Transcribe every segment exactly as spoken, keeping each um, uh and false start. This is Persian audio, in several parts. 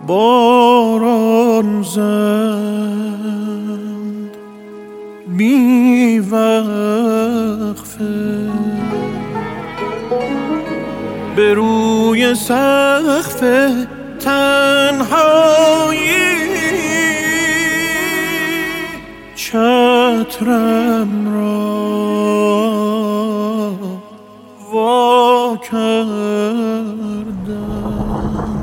باران زد بی وقفه به روی سقف تنهایی، چترم را وا کردم.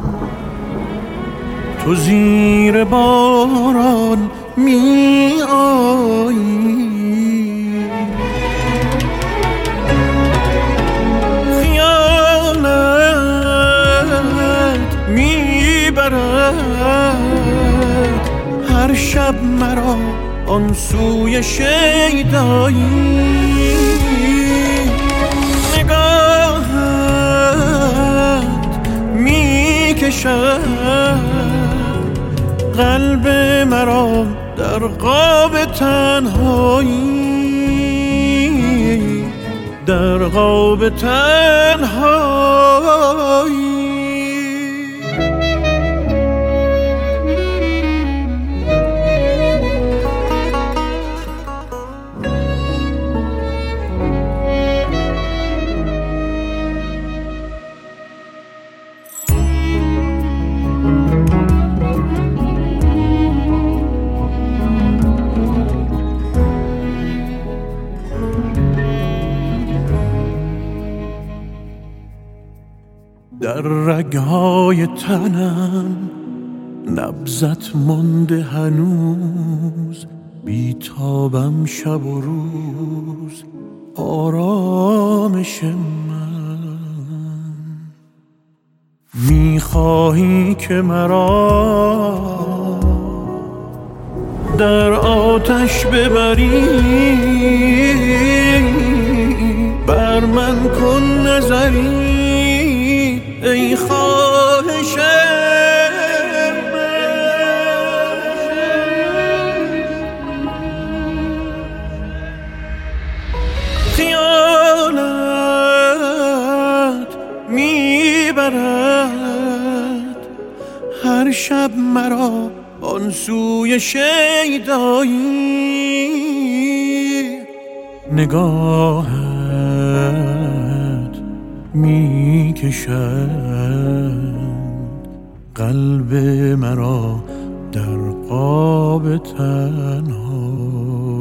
تو زیر باران می آیی، خیالت می برد هر شب مرا آن سوی شیدایی. نگاهت می کشد قلب مرا در قاب تنهایی، در قاب تنهایی. در رگهای تنم نبضت مانده هنوز، بیتابم شب و روز آرامش من. میخواهی که مرا در آتش ببری، بر من کن نظری ای خواهش من. خیالت میبرد هر شب مرا آن سوی شیدایی. نگاهت می کشد قلب مرا در قاب تنها.